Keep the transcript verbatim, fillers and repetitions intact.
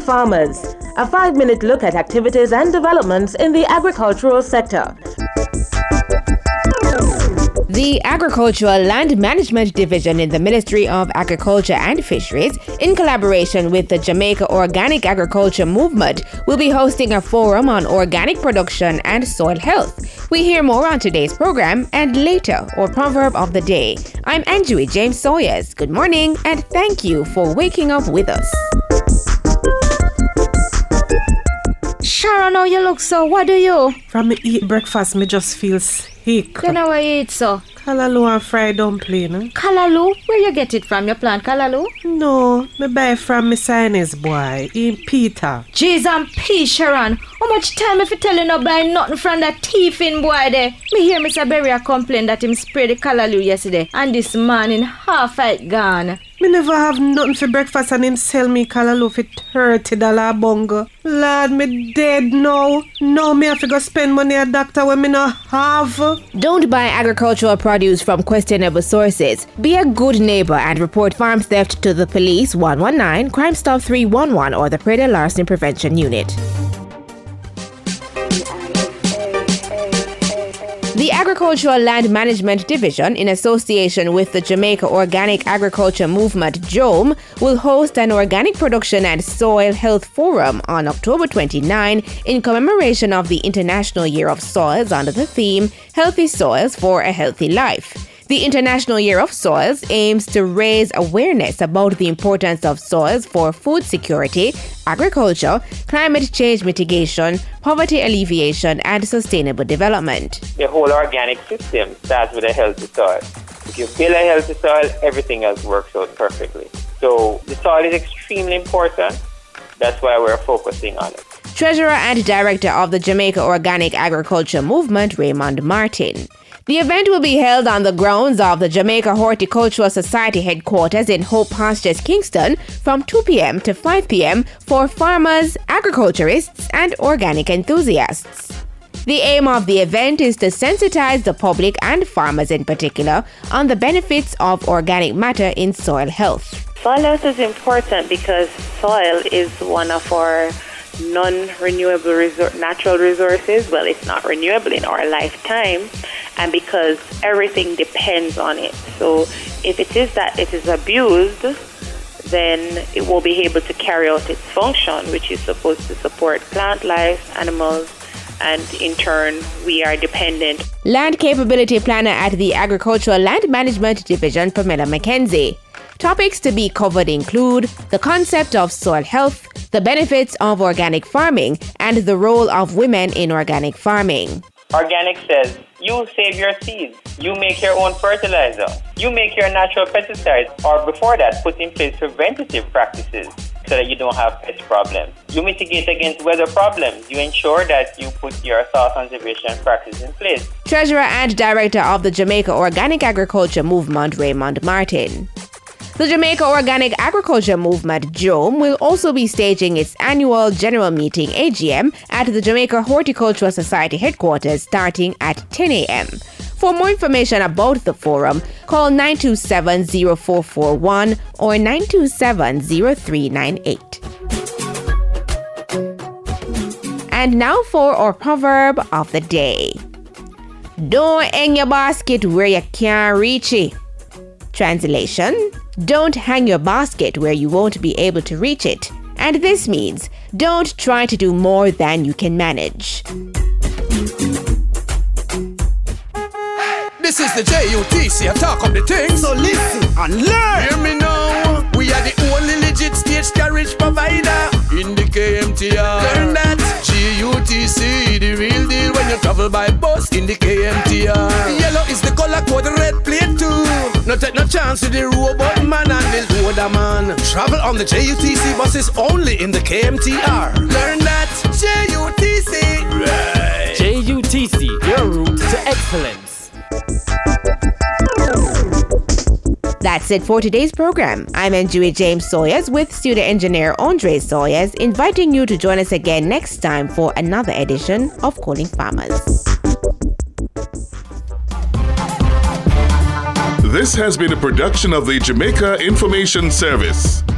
Farmers, a five-minute look at activities and developments in the agricultural sector. The Agricultural Land Management Division in the Ministry of Agriculture and Fisheries, in collaboration with the Jamaica Organic Agriculture Movement, will be hosting a forum on organic production and soil health. We hear more on today's program and later, our proverb of the day. I'm Anjui James Sawyers. Good morning and thank you for waking up with us. Sharon, how you look so? What do you? From me eat breakfast, me just feel sick. Then how you eat so? Callaloo and fried dumpling. Eh? Callaloo? Where you get it from? You plant callaloo? No, me buy from me Chinese boy, in Peter. Jeez and P, Sharon. How much time if you tell you not buy nothing from that thiefing boy there? Me hear Mister Berria complain that him spray the callaloo yesterday and this man in half it gone. Me never have nothing for breakfast and him sell me callaloo for thirty dollars a bunga. Lord, me dead now. Now me have to go spend money at doctor when me not have. Don't buy agricultural produce from questionable sources. Be a good neighbor and report farm theft to the police one one nine, Crime Stop three one one or the Predator Larceny Prevention Unit. The Agricultural Land Management Division, in association with the Jamaica Organic Agriculture Movement, J O M, will host an Organic Production and Soil Health Forum on October twenty-ninth in commemoration of the International Year of Soils under the theme Healthy Soils for a Healthy Life. The International Year of Soils aims to raise awareness about the importance of soils for food security, agriculture, climate change mitigation, poverty alleviation, and sustainable development. The whole organic system starts with a healthy soil. If you build a healthy soil, everything else works out perfectly. So the soil is extremely important. That's why we're focusing on it. Treasurer and Director of the Jamaica Organic Agriculture Movement, Raymond Martin. The event will be held on the grounds of the Jamaica Horticultural Society headquarters in Hope Pastures, Kingston, from two p.m. to five p.m. for farmers, agriculturists, and organic enthusiasts. The aim of the event is to sensitize the public and farmers in particular on the benefits of organic matter in soil health. Soil health is important because soil is one of our non-renewable resor- natural resources. Well, it's not renewable in our lifetime, and because everything depends on it. So if it is that it is abused, then it will be able to carry out its function, which is supposed to support plant life, animals, and in turn, we are dependent. Land Capability Planner at the Agricultural Land Management Division, Pamela McKenzie. Topics to be covered include the concept of soil health, the benefits of organic farming, and the role of women in organic farming. Organic says, you save your seeds, you make your own fertilizer, you make your natural pesticides, or before that, put in place preventative practices so that you don't have pest problems. You mitigate against weather problems. You ensure that you put your soil conservation practices in place. Treasurer and Director of the Jamaica Organic Agriculture Movement, Raymond Martin. The Jamaica Organic Agriculture Movement, J O M, will also be staging its annual general meeting, A G M, at the Jamaica Horticultural Society headquarters starting at ten a.m. For more information about the forum, call nine two seven, zero four four one or nine two seven, zero three nine eight. And now for our proverb of the day. Don't hang your basket where you can't reach it. Translation: don't hang your basket where you won't be able to reach it. And this means, don't try to do more than you can manage. This is the J U T C, I talk of the things. So listen and learn. Hear me now. We are the only legit stage carriage provider in the K M T R. Learn that. J U T C, the real deal when you travel by bus in the K M T R. Yellow is the color code, red plate too. No take no chance with the robot man and the loader man. Travel on the J U T C buses only in the K M T R. Learn that. J U T C. Right. J U T C, your route to excellence. That's it for today's program. I'm Anjui James Sawyers with studio engineer Andre Sawyers, inviting you to join us again next time for another edition of Calling Farmers. This has been a production of the Jamaica Information Service.